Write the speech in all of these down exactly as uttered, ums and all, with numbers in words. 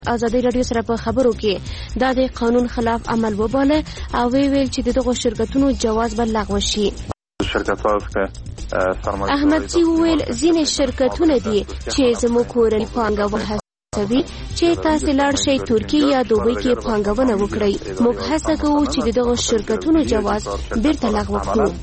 ازادي راډیو سره په خبرو کې دا د قانون خلاف عمل وباله او ویل چې دغه شرکتونو جواز به لغوه شي. احمد چې ویل ځینې شرکتونه دي چې زموږ کورنۍ پانګونه هڅوي چې تاسو لاړ شئ ترکیه یا دوبۍ کې پانګونه وکړئ. موږ هڅه کوو چې دغه شرکتونو جواز بیرته لغوه کړو.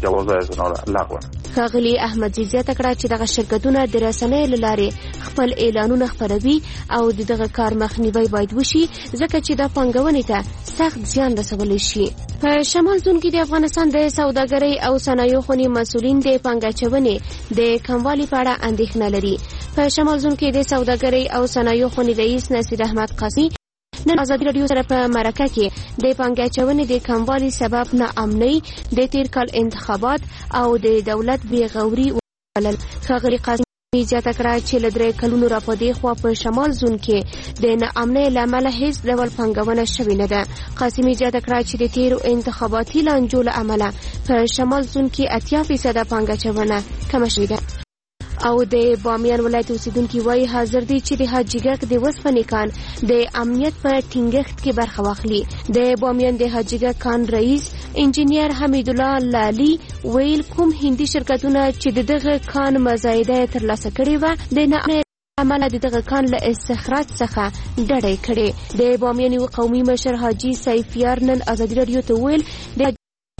ښاغلي احمدزي زیاته کړه چې دغه شرکتونه د رسنیو له لارې خپل اعلانونه خپروي او د دغه کار مخنیوی باید وشي ځکه چې د پانګونې ته سخت زیان رسولی شي. په شمال زون کې د افغانستان د سوداګرۍ او صنایعو خونې مسؤلین د پانګاچونې د کموالي په اړه اندېښنه لري. په شمال زون کې د سوداګرۍ او صنایعو خونې رئیس نصیر احمد قاسمي نن ازادي راډیو سره په مرکه کې د پانګاچونې د کموالي سبب ناامنۍ د تیر کال انتخابات او د دولت بېغوري وبلل. ښاغلي قاسمي زیاته کړه چې له درې کلونو را په دې خوا په شمال زون کې د ناامنۍ له امله هیڅ ډول پانګونه شوې نه ده. قاسمي زیاته کړه چې د تیرو انتخاباتي لانجو له امله په شمال زون کې اتیا فیصده پانګاچونه کمه شوې ده. او د بامیان ولایت اوسیدونکي وایي حاضر دي چې د حاجیګک د وسپنې کان د امنیت په ټینګښت کې برخه واخلي. د بامیان د حاجیګک کان رئیس انجینیر حمیدالله لالي ویل کوم هندي شرکتونه چې د دغه کان مزایده ترلاسه کړې وه د ناامنۍ عمله د دغه کان له استخراج څخه ډډه یې کړې. د بامیان یو قومي مشر حاجي سیفیار نن ازادي راډیو ته ویل د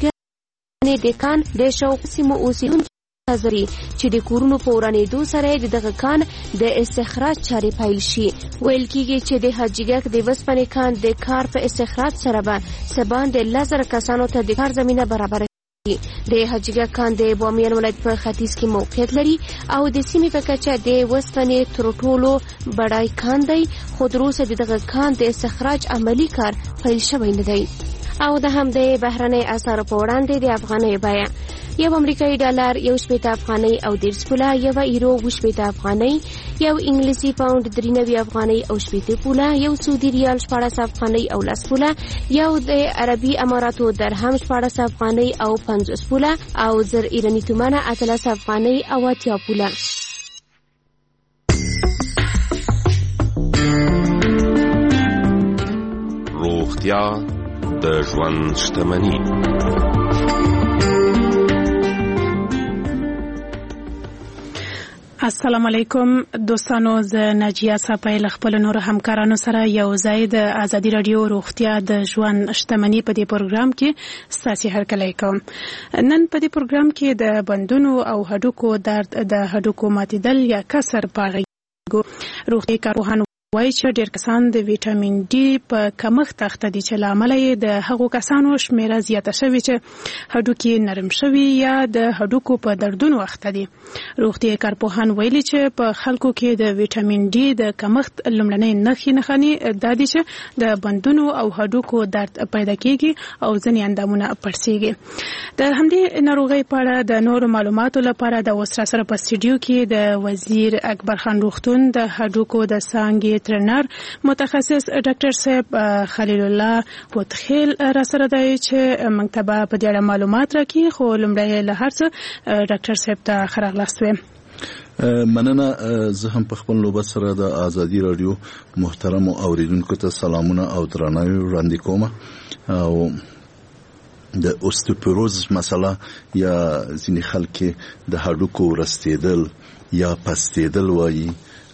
د کان د شاوخوا سیمو اوسیدونکي حاضري چې د کورونو په ورانېدو سره د دغه کان د استخراج چارې پیل شي. ویل کېږي چې د حاجیګک د وسپنې کان د کار په استخراج سره به څه باندې لس زره کسانو ته د کار زمینه برابره شي. د حاجیګک کان د بامیان ولایت په ختیځ کې موقعیت لري او د سیمې په کچه د وسپنې تر ټولو بډای کان دی، خو تراوسه د دغه کان د استخراج عملي کار پیل شوی نه دی. او د همدې بهرنۍ اسعارو په وړاندې د افغانۍ بیه یو امریکایي ډالر یو شپېته افغانۍ او دېرش پوله، یو ایرو اوه شپېته افغانۍ، یو انګلیسي پاونډ درې نوي افغانۍ او شپېته پوله، یو سعودي ریال شپاړس افغانۍ او لس پوله، یو د عربي اماراتو درهم شپاړس افغانۍ او پنځوس پوله او زر ایراني تومنه اتلس افغانۍ او اتیا پوله. روغتیا د ژوند شتمني. السلام علیکم دوستانو، زه ناجیه صافی له خپلو نورو همکارانو سره یو ځای د ازادي راډیو روغتیا د ژوند شتمني په دې پروګرام کې ستاسې هرکلی کوم. نن په دې پروګرام کې د بندونو او هډوکو درد، د هډوکو ماتېدل یا کسر په اړه ږغو. روغتیایي کارپوهان وایي چې ډېر کسان د ویټامین ډي په کمښت اخته دي چې له امله یې د هغو کسانو شمېره زیاته شوې چې هډوکي نرم شوي یا د هډوکو په دردونو اخته دي. روغتیایي کارپوهان ویلي چې په خلکو کې د ویټامین ډي د کمښت لومړنۍ نښې نښانې دا دي چې د بندونو او هډوکو درد پیدا کېږي او ځینې اندامونه پړسېږي. د همدې ناروغۍ په اړه د نورو معلوماتو لپاره د اوس راسره په سټوډیو کې د وزیر اکبر خان روغتون د هډوکو د څانګې ټرینر متخصص ډاکټر صاحب خلیل الله پوتخیل را سره دی چې موږ ته به په دې اړه معلومات راکړي. خو لومړی له هر څه ډاکټر صاحب ته ښه راغلاست ویم. مننه. زه هم په خپل نوبت سره د ازادي راډیو محترم اوریدونکو ته سلامونه او درناوی وړاندې کوم. او د اوستوپوروز مسله یا ځینې خلک د هډوکو ورستېدل یا پستېدل وایي،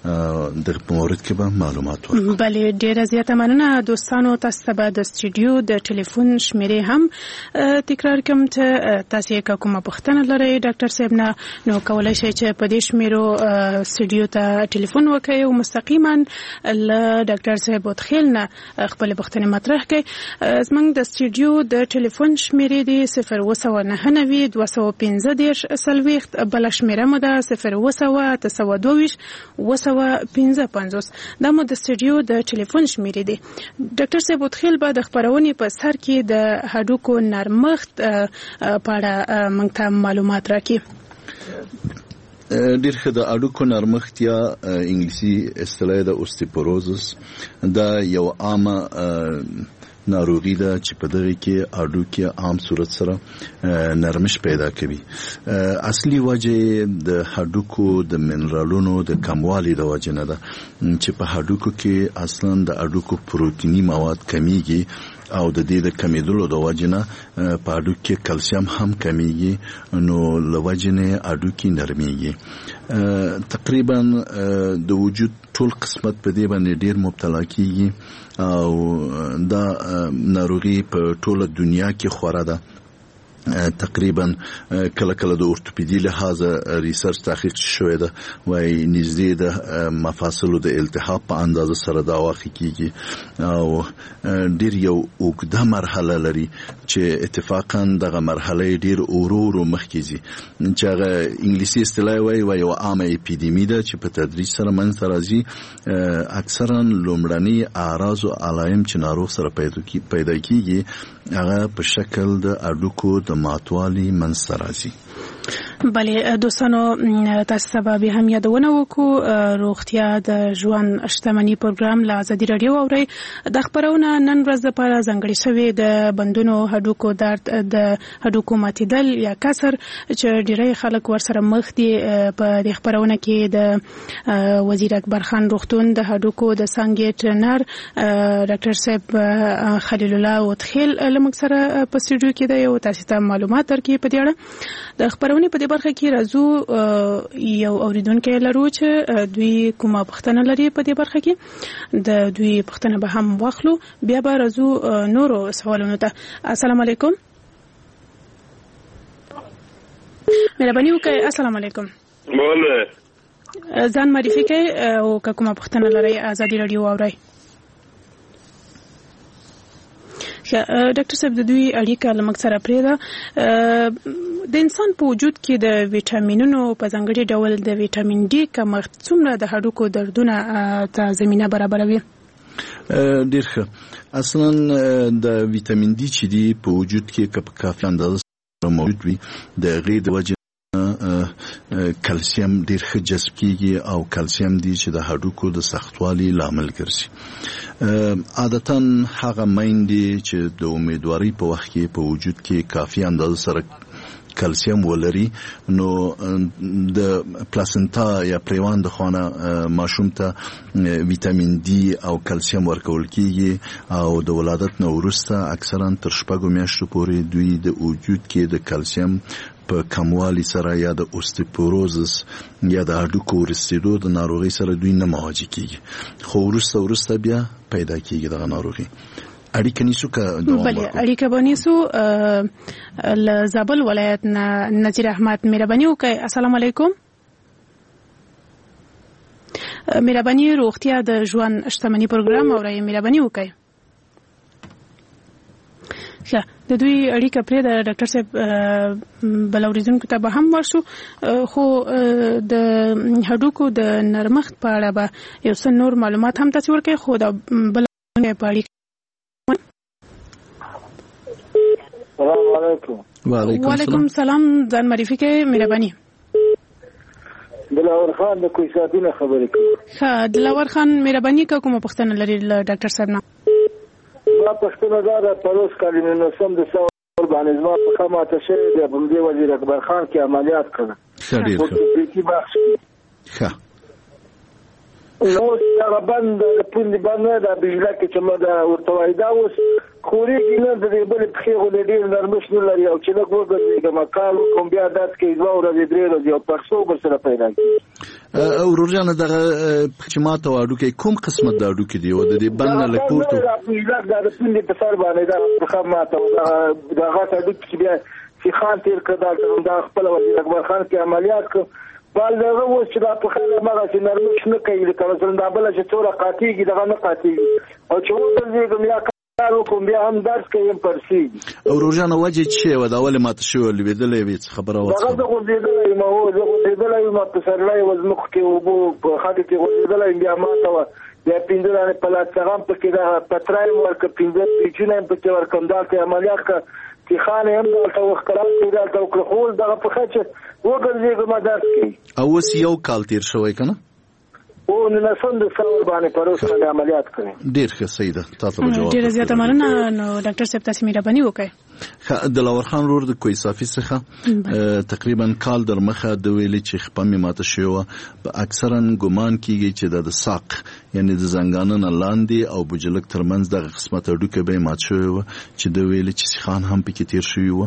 د په مورد کې به معلومات ورکړو. بله، ډیره زیاته مننه دوستانو. تاسو ته به د سټوډیو د ټلیفون شمیرې هم تکرار کوم چې تاسو یې کومه پوښتنه لرئ ډاکټر صاحب نه، نو کولی شئ چې په دې شمیرو سټوډیو ته ټلیفون وکړئ او مستقیما له ډاکټر صاحب پوتخیل نه خپلې پوښتنې مطرح کړئ. زموږ د سټوډیو د ټلیفون شمیرې دي صفر اوه سوه نهه نوي دوه سوه پنځه دېرش څلوېښت، بله شمیره مو ده صفر اوه سوه اته سوه دوه ویشت اوه سوه پنځه پنځوس. دا مو د سټوډیو د ټلیفون شمیرې دي. ډاکټر صاحب پوتخیل به د خپرونې په سر کې د هډوکو نرمښت په اړه موږ ته معلومات راکړي. ډېر ښه. د هډوکو نرمښت یا انګلیسي اصطلاح د اوستوپوروزس دا یو عامه ناروغي ده چې په دغه کې هډوکي عام صورت سره نرمش پیدا کوي. اصلي وجه د هډوکو د منرالونو د کموالي د وجه نه ده چې په هډوکو کې اصلا د هډوکو پروتینی مواد کمیږي او د دې د کمیدلو د وجه نه په هډوکو کې کلسیم هم کمیږي نو لوجنه هډوکي نرميږي. تقریبا د وجود ټول قسمت په دې باندې ډیر مبتلا کیږي او دا ناروغي په ټوله دنیا کې خورا ده. تقریبا کله کله د اورتوپیدي لحاظ ریسرچ تحقیق شوی ده وای نږدې د مفاصلو د التهاب په اندازه سره دا واقع کیږي او ډیر یو اوږده مرحله لري چې اتفاقا دغه مرحله ډیر اورورو مخکېږي چې هغه انګلیسي اصطلاح وای وای یو عامه اپیدمی ده چې په تدریج سره منځ راځي. اکثرا لومړني اعراض او علایم چې ناروغ سره پیدا کیږي هغه په شکل د هډوکو د ماتوالي منځ راځي. بله دوستانو تاسو ته به هم یادونه وکړو روغتیا د ژوند شتمنۍ پروګرام له ازادي رادیو اوري. د خبرونه نن ورځ لپاره ځانګړي شوی د بندونو هډوکو درد د هډوکو ماتیدل یا کسر چې ډیری خلک ورسره مخ دي. په دې خبرونه کې د وزیر اکبر خان روغتون د هډوکو د څنګه ټرینر ډاکټر صاحب خلیل الله وتخیل لمک سره په سټوډیو کې دی او تاسو ته معلومات درکې په دې اړه. د خبرونه په دې برخه کې راځو یو اوریدونکو لرو چې دوی کومه پښتنه لري په دې برخه کې د دوی پښتنه به هم واخلو بیا به راځو نورو سوالونو ته. السلام علیکم. مهرباني وکړئ. السلام علیکم. بله ځان معرفي کړئ او کومه پښتنه لري ازادي رادیو اورئ. ډاکټر صاحب د دوی اړیکه لمک سره پرېده د انسان په وجود کې د ویټامینونو په ځانګړي ډول د ویټامین ډي کمښت څومره د هډوکو دردونه ته زمينه برابروي؟ ډیر ښه. اصلا د ویټامین ډي چې دی په وجود کې په کافي اندازه موجود وي د غیر د وجه کلسیم ډیر ښه جذب کیږي او کلسیم دی چې د هډوکو د سختوالي لامل ګرځي. عادتاً هغه میندې چې د امیدواري په وخت کې په وجود کې کافي اندازه سره کلسیم ولري نو د پلاسنتا یا پریوان د خانه ماشوم ته ویټامین ډي او کلسیم ورکول کیږي او د ولادت نو وروسته اکثرا تر شپږو میاشتو پورې دوی د وجود کې د کلسیم په کموالي سره یا د اوستیوپوروزس یا د هډوکو ورستېدو د ناروغي سره دوی نه مواجه کیږي خو وروسته وروسته بیا پیدا کیږي دغه ناروغي. اړیکه نیسو که دوام ورکو؟ بله اړیکه به نیسو. له زابل ولایت نه نذیر احمد مهرباني وکړئ. السلام علیکم. مهرباني روغتیا د ژوند شتمنۍ پروګرام اورئ. مهرباني وکړئ. ښه د دوی اړیکه پرې د ډاکټر صاحب بل اوریدونکو ته به هم ورشو خو د هډوکو د نرمښت په اړه به یو څه نور معلومات هم تاسو ورکړئ خو د بل په اړیکه. السلام علیکم. وعلیکم السلام. ځان معرفي کړئ مهرباني. دلاور خان د کویساتونه خبرې کوي. ښه دلاور خان مهرباني کومه پوښتنه لري له ډاکټر صاحب نه؟ ما پښتنه دا د پروس کلمې نو سم د څور باندې زما په خاماته شوی د بمدي وزیر اکبر خان کې عملیات کړ. ښه ډیر ښه. ښه نو هغه بند د پوند باندې د بجلا کې چې ما دا ورته وایدا اوس خوري ګینه د دې بل په خېغو د ډیر نرمش نه لري او چې لږ وګرځي د مکان کوم بیا دات کې دوه ورځې درې ورځې او پښتو بر سره پیدا کی او ورجانه دغه چې ما ته واډو کې کوم قسمت دا اډو کې دی او د دې بند له پورته د بجلا د پوند په سر باندې دا په ماته دا غاټه د کې بیا چې خان تیر کړه دا خپل وزیر اکبر خان کې عملیات کړ بل دغه و چې دا په خاله مغه چې نرمش نه کوي لکه مثلا دا بل چې څوره قاتیږي دغه نه قاتیږي او چې وځي کوم یا کارو کوم بیا هم درس کوي پرسي او روزانه وجه چې و دا ول ماته شو لیدلې وي خبره وڅ دا غو لیدلې ما هو زه لیدلې ما په سرلای وزمخ کې وبو په خاطر کې لیدلې بیا ما ته بیا پینځه په لاڅغم په کې دا پترایم ورک پینځه پیچونه په کې ورکم دا ته عملیات کا چې خانه هم دا توخرات کې دا توکل دغه په خچ وګرځي کومه درس کوي او اوس یو کال تیر شوی کنه او نلسم د ثور باندې پروس باندې عملیات کړي. ډیر ښه سیده تاسو ته جواب ډیر زیاته مننه. نو ډاکټر صاحب تاسو مهرباني وکړئ. د لاور خان رور د کویسافي څخه تقریبا کال در مخه د ویلي چې خپه می ماته شوی په اکثرا ګمان کیږي چې د ساق یعنی د زنګانه لاندې او بوجلک ترمنځ د قسمت اډوکه به مات شوی و چې د ویلي چې خان هم پکې تیر شوی و.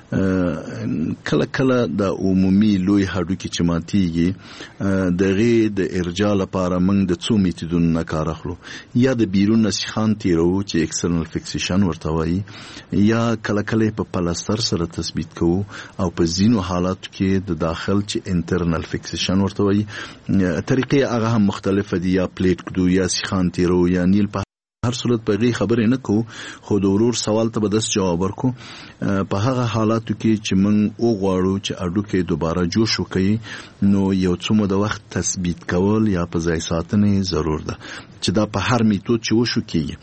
کله کله د عمومي لوی هډوکي چې ماتيږي دغه د ارجاع لپاره موږ د څو میتودونو نه کار اخلو. یا د بیرون نسخان تیرو چې ایکسترنل فکسیشن ورته وایي، یا کله کله په پلاستر سره تثبیت کوو، او په ځینو حالاتو کې د داخل چې انټرنل فکسیشن ورته وایي. طریقې هغه هم مختلفه دي، یا پلیټ کدو یا سخان تیرو یا نیل. په هر صورت په غي خبرې نه کو، خو د ورور سوال ته به داس جواب ورکو. په هغه حالاتو کې چې موږ وغواړو چې اډوکه دوباره جوش وکړي، نو یو څو مده وخت تثبیت کول یا په ځای ساتنه ضرور ده چې دا په هر میتود چې وشو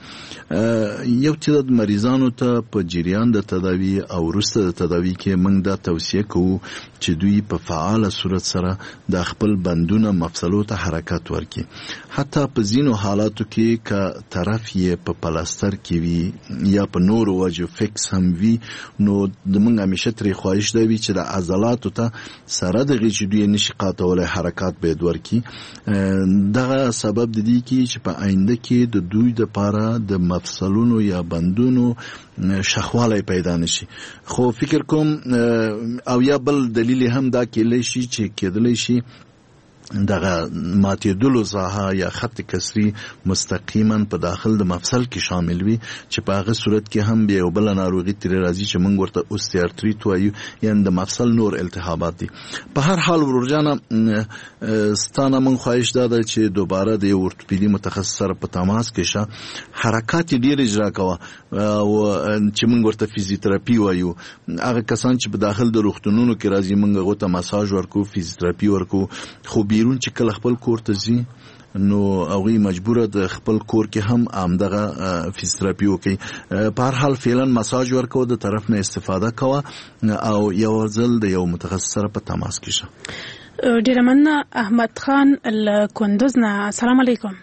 کیږي. یو تعداد مریضانو ته په جریان د تداوی او وروسته د تداوی کې موږ دا توصیه کوو چې دوی په فعال صورت سره د خپل بندونو مفصلو ته حرکت ورکړي. حتی په ځینو حالاتو کې ک طرف یې په پلاستر کې وي یا په نور وجو فکس هم وي، نو د موږ همیشه ترې خواهش دی چې د عضلاتو ته سره د غیچ دوی نشي قاطولای حرکت به ورکړي. دغه سبب د دې کې چې په آینده کې د دوی د پاره د مفصلونو یا بندونو شخوالی پیدا نشي. خو فکر کوم او یا بل دلیل هم دا کېدلی شي چې کېدلی شي دغه ماتېدلو ساحه یا خط کسری مستقیما په داخل د مفصل کې شامل وي، چې په هغه صورت کې هم به یو بل ناروغي تر راځي چې موږ ورته اوستیارتریت وایو، یعنی د مفصل نور التهابات دي. په هر حال ورورجانه ستانه موږ خواهش داده چې دوباره د اورتوپیدي متخصص سره په تماس کې شه، حرکات ډیر اجرا کوه، او چې موږ ورته فزیوتراپي وایو. هغه کسان چې په داخل د روغتونونو کې راځي موږ غوته مساج ورکو، فزیوتراپي ورکو. خو بیرون چې کله خپل کور ته ځي نو هغه مجبوره د خپل کور کې هم امدغه فزیوتراپي وکړي. په هر حال فعلا مساج ورکو، د طرف نه استفاده کوه، او یو ځل د یو متخصص سره په تماس کې شه. ډیر مننه. احمد خان الکندوز نه، السلام علیکم.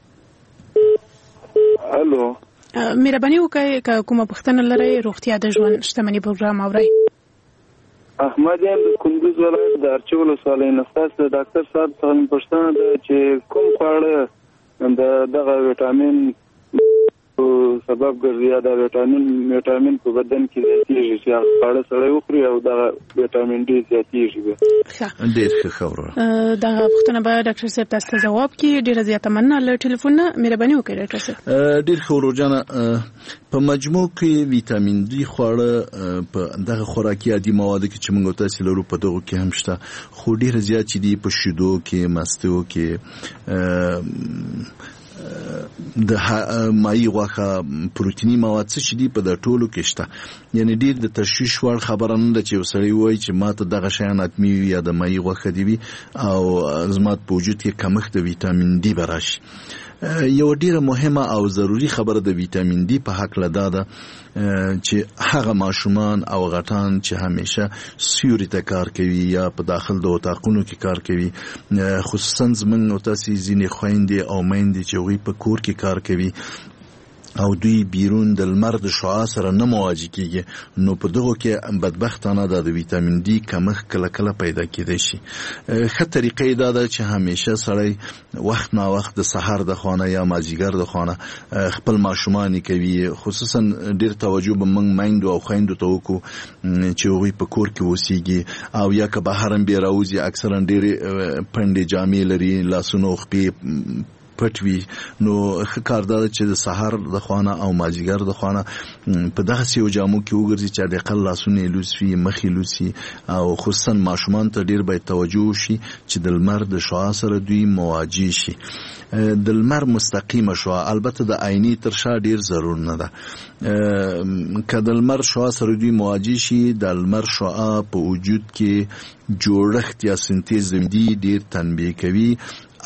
الو، مهرباني وکړئ که کومه پوښتنه لرئ روغتیا د ژوند شتمنۍ پروګرام اورئ. احمد یم د کندوز ولایت د ارچي ولسوالۍ نه. ستاسو د ډاکټر صاحب څخه پوښتنه ده چې کوم خواړه د دغه ویټامین سبب ګرځي، یا د ویټامین ویټامین په بدن کې زیاتېږي چې هغه خواړه سړی وخوري او دغه ویټامین ډي زیاتېږي. ډېر ښه خبره. دغه پوښتنه به ډاکټر صاحب تاسو ته ځواب کړي. ډېره زیاته مننه. له ټلیفون نه مهرباني وکړئ ډاکټر صاحب. ډېر ښه ورجانه. په مجموع کې ویټامین ډي خواړه په دغه خوراکي عادي موادو کې چې موږ تاسو لرو په دغه کې هم شته، خو ډېر زیات چې دي په شیدو کې، مستو کې، د مایي غوښه، پروتینی مواد څه دي په د ټولو کې شته. یعنی ډېر د تشویش وړ خبره نه ده چې وسړی وایي چې ماته دغه شیان اتمی وي یا د مایي غوښه دی وي او زما په وجود کې کمښت د ویټامین ډي به راشي. یو ډیره مهمه او ضروری خبره د ویټامین ډي په حق لدا ده چې هغه ماشومان او غټان چې همیشه سیوري ته کار کوي یا په داخل د اوتاقونو کې کار کوي، خصوصا زمونږ او تاسو ځینې خويندې او میندې چې وی په کور کې کار کوي او دوی بیرون د لمر د شعاع سره نه مواجه کیږي، نو په دغه کې بدبختانه د ویټامین ډي کمښت کله کله پیدا کېدای شي. ښه طریقې دا ده چې همیشه سړی وخت نا وخت د سحر د خانه یا مازیګر د خانه خپل ماشومان کوي، خصوصا ډیر توجه به موږ میندو او خویندو ته وکړو چې هغوی په کور کې اوسېږي او یا که بهر هم بیا راوځي، اکثرا ډېرې پنډې جامې لري، لاسونه خپې پټوي، نو ښه کار دا چې د سحر د خوانه او مازیګر د خوانه په دغه یو جامو کې وګرځي چې د قل لاسونه لوسي، مخې لوسي، او خصوصا ماشومان ته ډیر باید توجه وشي چې د لمر د شعاع سره دوی مواجه شي. د لمر مستقیمه شعاع البته د عیني تر شا ډیر ضرور نه ده، که د لمر شعاع سره دوی مواجه شي، د لمر شعاع په وجود کې جوړښت یا سنتیز دی ډیر تنبیه کوي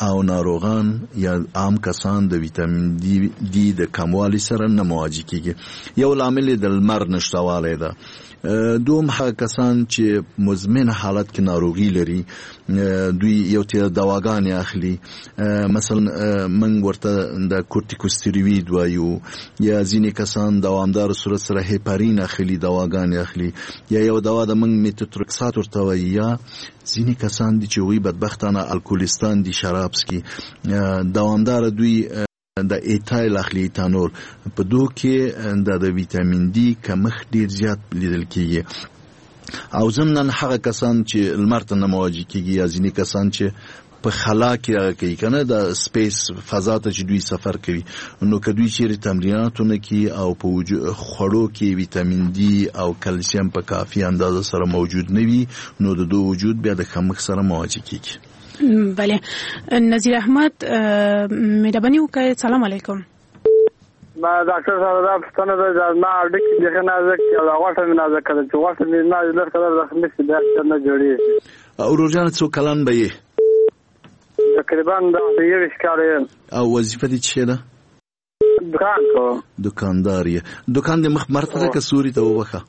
او ناروغان یا عام کسان د ویټامین ډي ډي د کموالي سره نه مواجه کیږي. یو لامل د لمر نشټوالی ده. دوم هغه کسان چې مزمن حالت کې ناروغي لري دوی یو تیر دواګانې اخلي، مثلا من ورته د کورتیکوستیروید وایو، یا ځینې کسان دوامدار صورت سره هیپارین اخلي، دواګانې اخلي، یا یو دوا د من میتوترکسات ورته وایي، یا ځینې کسان دي چې وی بدبختانه الکولستان دي، شراب سکي، دوامدار دوی د ایتایل اخلي، ایتانول. په دوه کې د ویټامین ډي کمښت ډیر زیات لیدل کیږي. او ضمناً هغه کسان چې لمر ته نه مواجه کیږي، یا ځینې کسان چې په خلا کې هغه کوي کنه د سپیس فضا ته چې دوی سفر کوي، نو که دوی چیرې تمریناتونه کوي او په خوړو کې ویټامین ډي او کلسیم په کافي اندازه سره موجود نه وي، نو د دوی وجود بیا د کمښت سره مواجه کیږي. بله. نظیر احمد مهرباني وکړئ. سلام علیکم. ما ډاکټر صاحب دا پښتنه ده ما ډکی دغه نازک او غوښه مې نازک کړه چې غوښه مې نازک لر کړه د خمس بیا نه جوړي. او روزانه څو کلان به یې؟ تقریبا د یو ښکارې. او وظیفه دې څه ده؟ دکان کو. دکاندار یې. دکان دې مخ مرته که سوري ته وبخه؟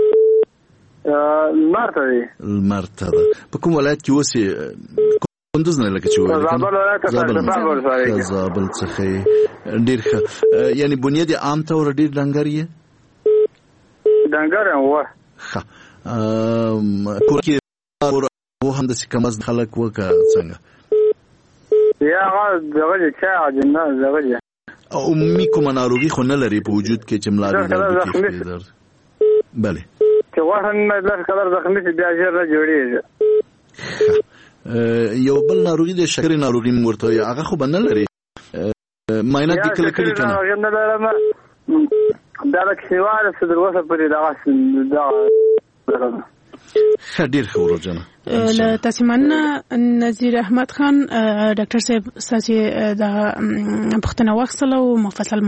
مرته دی. مرته ده. په کوم ولایت کې اوسې؟ کندوز نه لکه چې وایي. زابل ولایت. زابل څخه ډیر ښه. یعنی بنیاد عام طور ډیر ډنګر یې؟ ډنګر یم و. ښه. کور کې و هم داسې کمزد خلک وکه څنګه؟ یا هغه دغه دي چا جنه دغه دي. عمومي کومه ناروغي خو نه لري په وجود کې چې ملا دې درد. بله. چې غوښه مې لږ کلر زخمي شي بیا ژر نه جوړېږي. یو بل ناروغي د شکرې ناروغي مې ورته وایي، هغه خو به نه لري. معاینات دې کله کړي که نه؟ نه لرم. دا د کښېواله څه در اوسه پورې دغسې دغه. ښه، ډېر ښه ورجانه. له تاسې مننه نظیر احمد خان. ډاکټر صاحب ستاسې دغه پوښتنه واخیستله او مفصل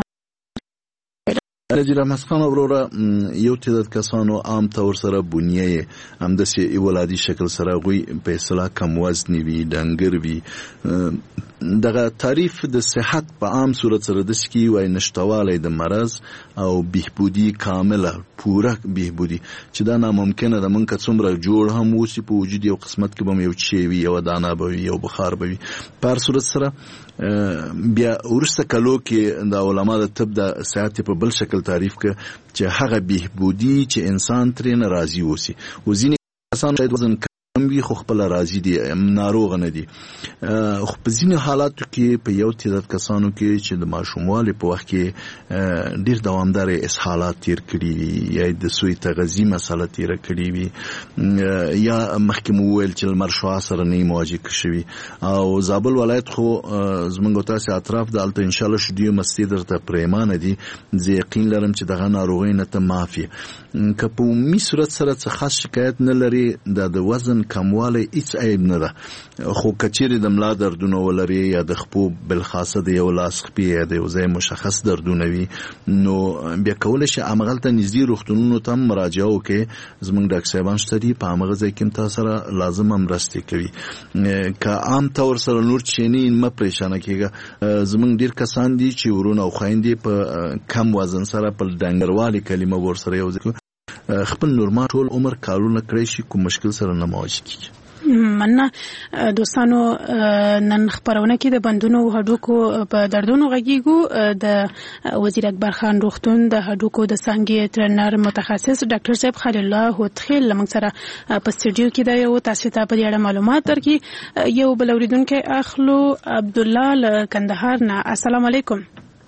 نظیر احمد خان وروره یو تعداد کسانو عام طور سره بنیه همداسې ولادي شکل سره هغوی په اصطلاح کم وزنې وي، ډنګر وي. دغه تعریف د صحت په عام صورت سره داسې کیږي وایي نشتوالی د مرض او بهبودي کامله پوره بهبودي، چې دا ناممکنه ده. موږ که څومره جوړ هم اوسي په وجود یو قسمت کې به هم یو شی وي، یو دانه به وي، یو بخار به وي. په هر صورت سره بیا وروسته کلو کې د علما د طب د صحت په بل شکل تعریف که چې هغه بهبودي چې انسان ترې نه راضي اوسي. و ځینې کسان شاید وزن کم وي خو خپله راضي دي، ناروغه نه دي. خو په ځینې حالاتو کې په یو تعداد کسانو کې چې د ماشوموالي په وخت کې ډېر دوامداره اسهالات تیر کړي وي، یا د سوی تغذي مسله تیره کړي وي، یا مخکې مو وویل چې لمر شعاع سره نه مواجه شوي. او زابل ولایت خو زموږ او تاسې اطراف د هلته انشاءالله شدیو مستې درته پریمانه دي. زه یقین لرم چې دغه ناروغۍ نه ته معاف یې. که په عمومي صورت سره څه خاص شکایت نه لري، د وزن کموالی هیڅ عیب نه ده. خو که چیرې د ملا دردونه ولري، یا د خپو بالخاصه د یو لاس خپې یا د یو ځای مشخص دردونه وي، نو بیا کولی شي همغلته نږدې روغتونونو ته هم مراجعه وکړي. زموږ ډاکټر صاحبان شته دي، په همغه ځای کې هم تاسو سره لازمه مرستې کوي. که عام طور سره نور چیني مه پریشانه کېږه. زموږ ډېر کسان دي چې ورونه او خویندې په کم وزن سره په ډنګروالي کلمه ورسره یو ځای خپل نورمال ټول عمر کارونه کړی شي، کوم مشکل سره نه مواجه کېږي. مننه دوستانو. نن خبرونه کې د بندونو او هډوکو په دردونو غږیږو. د وزیر اکبر خان روغتون د هډوکو د څانګې ټرینر متخصص ډاکټر صاحب خلیل الله هوتخیل لمنګ سره په سټډیو کې دی او تاسو ته په دې اړه معلومات درکړي. یو بل اوریدونکو اخلو عبد الله له کندهار نه. السلام علیکم.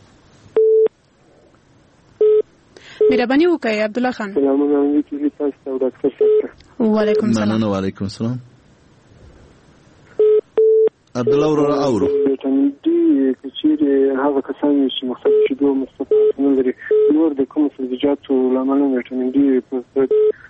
مهرباني وکړئ عبد الله خان. سلام علیکم تاسو ته ډاکټر صاحب. وعلیکم السلام. وعلیکم السلام. عبد الله ورو اورو. ویټامین ډي کچېره هغه کسان چې مختلف شیدو مستقیم نه لري، نور د کوم سبزیجاتو لامل ویټامین ډي په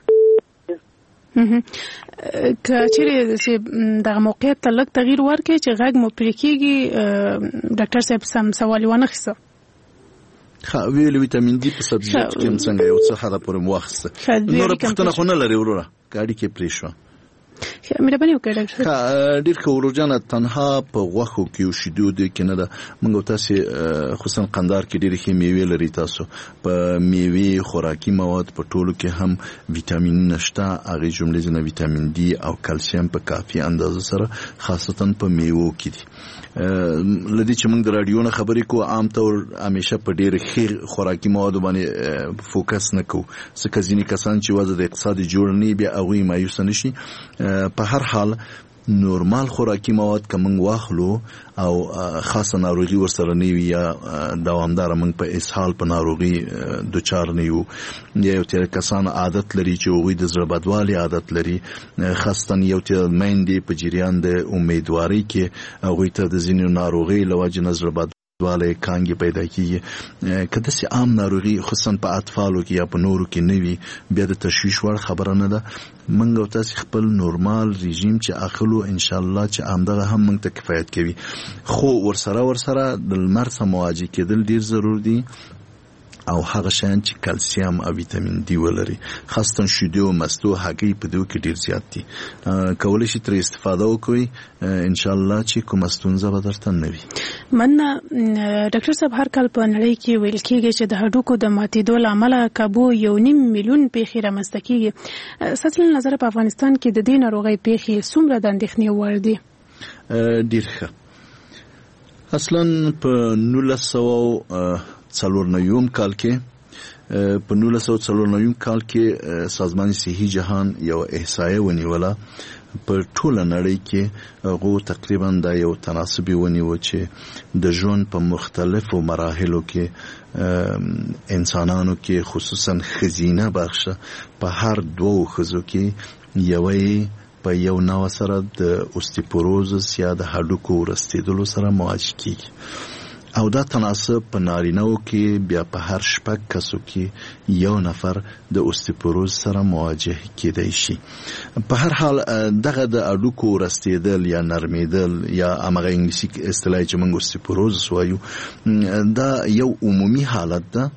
کچېره چې دغه موقعیت ته لږ تغییر ورکړي چې غږ مو پرې کېږي. ډاکټر صاحب سم سوال ونه خسته. ښه ویل ویټامین ډي په سبزیجاتو کې څنګه یو څه حدا پورې مواخصه. نور پښتنه خو نه لري وروره، ګاډي کې پرې شو. مهرباني وکړئ ډاکټر. ډیر ورجانه تنها په غوښو کې او شیدو د کې نه ده. موږ تاسو خصوصا قندار کې ډیر ښه میوې لري. تاسو په میوې خوراکي مواد په ټولو کې هم ویټامین نشته. هغه جملې نه ویټامین ډي او کلسیم په کافي اندازه سره خاصتا په میوو کې دي. لدی چې موږ د رادیو نه خبرې کوو عام طور همیشه په ډیر ښه خوراکي مواد باندې فوکس نه کوو. ځکه ځینې کسان چې وضع د اقتصادي جوړ نه بیا هغوی مایوسه نشي. په هر حال نورمال خوراکي مواد که موږ واخلو او خاصه ناروغي ورسره نه وي یا دوامداره موږ په اسهال په ناروغي دوچار نه یو یا یو تیر کسان عادت لري چې هغوی د زړه بدوالي عادت لري خاصتا یو تیر میندې په جریان د امیدوارۍ کې هغوی ته د ځینو ناروغۍ له وجې نه زړه بد واله کانګي پیدا کیږي. کله چې عام ناروغي خصوصا په اطفالو کې یا په نورو کې نوي بیا د تشویش وړ خبره نه ده. منګو تاسو خپل نورمال رژیم چې اخلو ان شاء الله چې امدغه هم موږ ته کفایت کوي. خو ورسره ورسره د لمر سره مواجه کېدل ډیر ضروري دي او هغه شان چې کلسیم او ویټامین ډي ولري خاصتا شیدو مستو هګۍ په دوی کې ډیر زیات دي. کولای شي تر استفاده وکړي ان شاء الله چې کوم ستونزه به درته نه وي. من ډاکټر صاحب هر کال په نړۍ کې ویل کېږي چې د هډوکو د ماتېدو له امله کابو یو نیم میلیون پیښې رامنځته کېږي. ستاسو له نظره په افغانستان کې د دې ناروغۍ پیښې څومره د اندېښنې وړ دي؟ ډیر ښه. اصلا په نولس سوه څلور نویم کال کې په نولس سوه څلور نویم کال کې سازمان صحي جهان یو احصایه ونیوله په ټوله نړۍ کې هغه تقریبا دا یو تناسب ونیو چې د ژوند په مختلفو مراحلو کې انسانانو کې خصوصا خزینه بخشه په هر دوو خزو کې یوې په یو نوع سره د اوستیپوروزس یا د هډوکو ورستېدلو سره مواجه کیږي او دا تناسب په نارینه‌و کې بیا په هر شپږ کسو کې یو نفر د اوستیپوروز سره مواجه کېدای شي. په هر حال دغه د هډوکو ورستېدل یا نرمېدل یا هغه انګلیسي اصطلاح چې موږ اوستیپوروز وایو دا یو عمومي حالت ده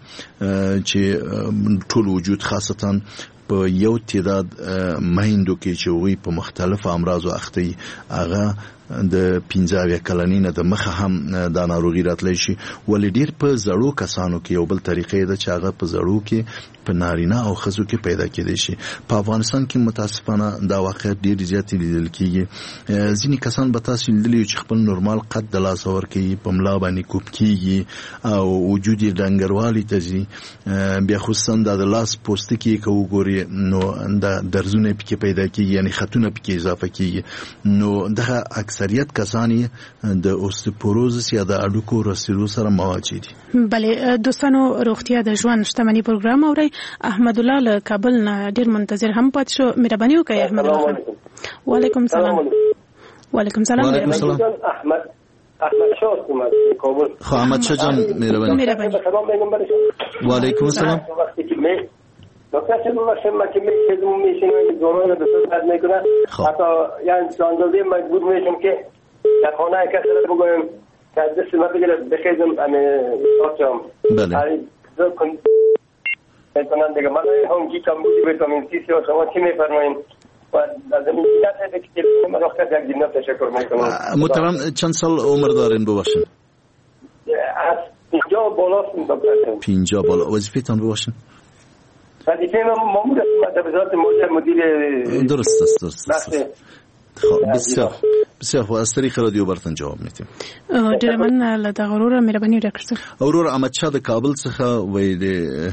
چې ټول وجود خاصتا په یو تعداد مهندو کې چې وي په مختلفو امراضو اخته هغه د پنځه کلنۍ نه د مخه هم دا ناروغي راتلی شي. ولې ډیر په زړو کسانو کې یو بل طریقې ده چې هغه په زړو کې په نارینه او ښځو کې پیدا کېدای شي. په افغانستان کې متاسفانه دا واقعیت ډیر زیات لیدل کېږي. ځینې کسان به تاسو لیدلی چې خپل نورمال قد د لاس ورکوي په ملا باندې کوب کېږي او وجود یې ډنګروالي ته ځي. بیا خصوصا د لاس پوستکي که وګوري نو دا درزونه پکې پیدا کېږي یعنی خطونه پکې اضافه کېږي. نو دغه اکثریت کسانی د اوستیپوروزس یا د هډوکو رسېدو سره مواجه دي. بله دوستانو روغتیا د ژوند شتمنۍ پروګرام اورئ. احمد الله له کابل نه ډیر منتظر هم پات شو. مهرباني وکړئ احمد الله. وعلیکم سلام. وعلیکم سلام. وعلیکم سلام. احمد احمد شاه کوم کابل. خو احمد شاه جان مهرباني. وعلیکم السلام. دکتر صاحب وقتی ما که میشم میشم دوران به صورت بد میکنه حتی یعنی چندی مجبور میشم که در خانه کسی رو بگویم که دست ما بگیره بخیزم امی ساچم. بله. زور کن میکنم دیگه من هم کی کم بودی ویتامین سی سی و شما چی میفرمایید و از این جهت دیگه که من وقت یک دینه تشکر میکنم. محترم چند سال عمر دارین ببخشید؟ از پنجاه بالاست دکتر صاحب. پنجاه بالا. وظیفه‌تان ببخشید؟ وظیفه من مامور است در وزارت مالیه مدیر. درست است درست است. خب بسیار بسیار خو از طریق رادیو برتن جواب میدیم. ډیر من له دغه وروره مهرباني وکړئ. اورور احمد شاه د کابل څخه وای د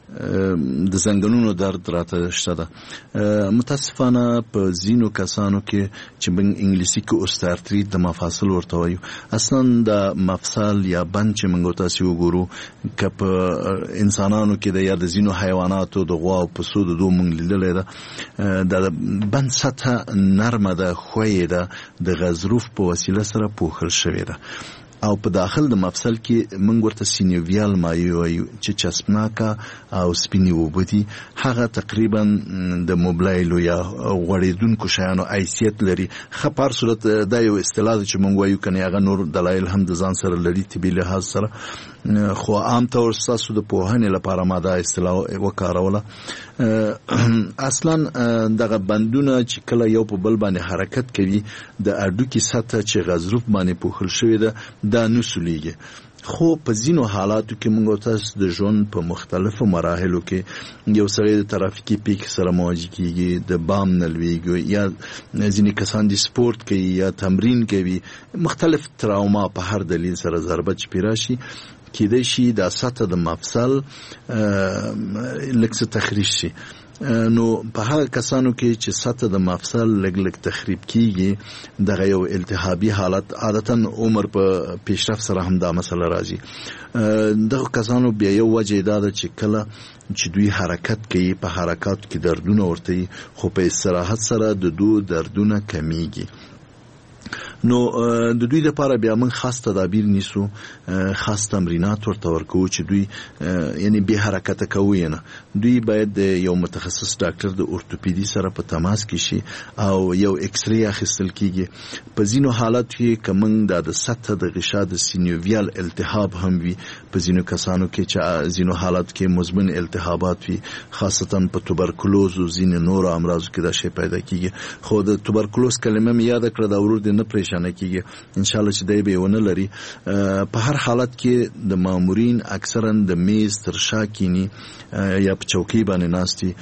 د زنګونونو درد راته شته ده. متاسفانه په زینو کسانو کې چې بن انګلیسي کې اوستارتریت د مفاصل ورته وایو اصلا د مفصل یا بند چې موږ تاسو وګورو که په انسانانو کې د یا د زینو حیواناتو د غوا او پسو د دوه مونږ لیدلې ده د بند سطح نرمه ده خوې ده د غضروف په وسیله سره پوښل شوې ده او په داخل د مفصل کې موږ ورته سینوویال مایع وایو چې چسپناکا او سپینی وبدي هغه تقریبا د موبلایلو یا غوړېدونکو شیانو حیثیت لري. خپار صورت دا یو اصطلاح چې موږ وایو کنه هغه نور دلایل هم د ځان سره لري طبي لحاظ سره خو عام طور تاسو د پوهنې لپاره ما دا اصطلاح وکاروله. اصلا دغه بندونه چې کله یو په بل باندې حرکت کوي د اډوکی سطح چې غضروف باندې پوښل شوی ده دا نسولیږي. خو په ځینو حالاتو کې موږ تاسو د ژوند په مختلفو مراحلو کې یو سړی د ترافیکي پیښ سره مواجه کیږي، د بام نه لویږي، یا ځینې کسان د سپورت کوي یا تمرین کوي، مختلف تراوما په هر دلیل سره ضربت چې پیراشي کېدای شي د سطح د مفصل لږ څه تخریش شي. نو په هغه کسانو کې چې سطح د مفصل لږ لږ تخریب کیږي دغه یو التهابي حالت عادتا عمر په پیشرفت سره هم دا مسله راځي. دغه کسانو بیا یو وجه دا ده چې کله چې دوی حرکت کوي په حرکاتو کې دردونه ورته خو په استراحت سره د دوی دردونه کمیږي. نو د دوی لپاره بیا موږ خاص تدابیر نیسو، خاص تمرینات ورته ورکو چې دوی یعنی به حرکت کوي نه. دوی باید یو متخصص ډاکټر د اورتوپیدي سره په تماس کې شي او یو ایکس ری اخیستل کیږي. په ځینو حالات کې کوم د سطح د غشا د سینوویال التهاب هم وي، په ځینو کسانو کې چې ځینو حالات کې مزمن التهابات وي، خاصتا په توبرکلوز او ځینې نور امراض کې دا شی پیدا کیږي. خو د توبرکلوز کلمه مې یاد کړه دا ورور دې نه پریشانه کیږي، ان شاء الله چې دای به ونه لري. په هر حالت کې د مامورین اکثرا د میز تر شا کینی یا په چوکۍ باندې ناستي.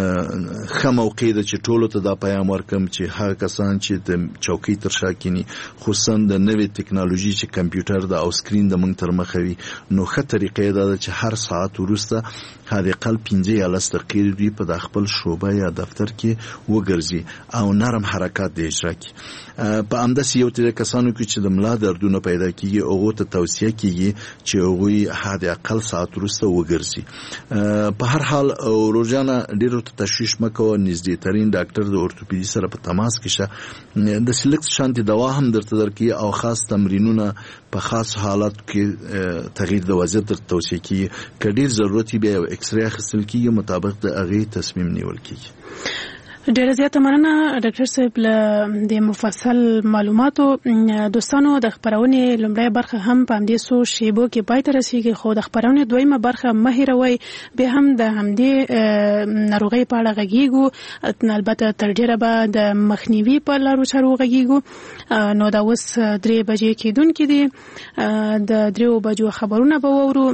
خه موقع ده چې ټولو ته دا پیغام ورکم چې هر کسان چې د چوکۍ تر شا کینی، خصوصا د نوې ټکنالوژي چې کمپیوټر د او سکرین د موږ تر مخه وي، نو ښه طریقې ده چې هر ساعت وروسته حداقل پنځه یا لس دقیقې دوی په خپل شوبه یا دفتر کې وګرځي او نرم حرکات د اجرا کوي. په همداسې یو تر کسانو کې چې د ملا دردونه پیدا کیږي هغه ته توصیه کیږي چې هغه حداقل ساعت وروسته وګرځي. په هر حال روزانه ډیرو ته تشویش مکو، نږدې ترين ډاکټر د اورتوپیدي سره په تماس کې شه، د سلیکس شانتي دوا هم درته درکې او خاص تمرینونه په خاص حالات کې تغییر د وضعیت در توصیه کیږي. کډیر ضرورت بیا یو ایکس ری اخیستل کیږي، مطابق د هغه تصمیم نیول کیږي. ډیره زیاته مننه ډاکټر صاحب له د مفصل معلوماتو. دوستانو د خبرونې لومړی برخه هم په همدې څو شیبو کې پای ته رسیږي، خو د خبرونې دویمه برخه مه هیروئ، بیا هم د همدې ناروغۍ په اړه غږیږو، البته تر ډیره به د مخنیوي په لارو چارو غږیږو. نو دا اوس درې بجې کېدونکې دي، د دریو بجو خبرونه به واورو.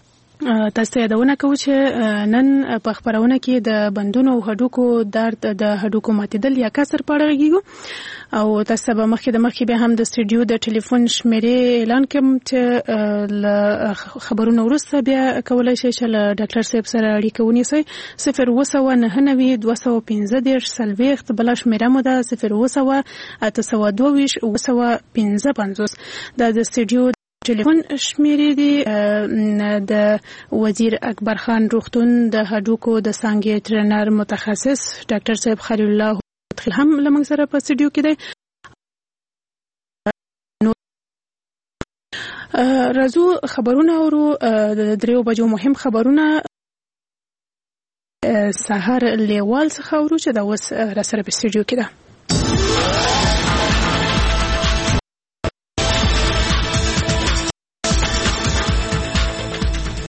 تاسو یادونه کوم چې نن په خبرونه کې د بندونو او هډوکو درد، د هډوکو ماتیدل یا کسر په اړه غږیږو، او تاسو به مخکې د مخکې به هم د سټوډیو د ټلیفون شمیرې اعلان کوم چې ل خبرونه وروسته بیا کولای شئ چې له ډاکټر صاحب سره اړیکه ونیسئ. صفر اووه سوه نهه نوي دوه سوه پنځه دېرش څلوېښت، بله شمیره مو ده صفر اووه سوه اته سوه دوه ویشت اووه سوه پنځه پنځوس. دا د سټوډیو ټلیفون شمیرې دي. د وزیر اکبر خان روغتون د هډوکو د څانګې ټرینر متخصص ډاکټر صاحب خلیل الله هم له موږ سره په سټوډیو کې دی. راځو خبرونه اورو، د دریو بجو مهم خبرونه سحر لیوال څخه اورو چې دا اوس را سره په سټوډیو کې ده.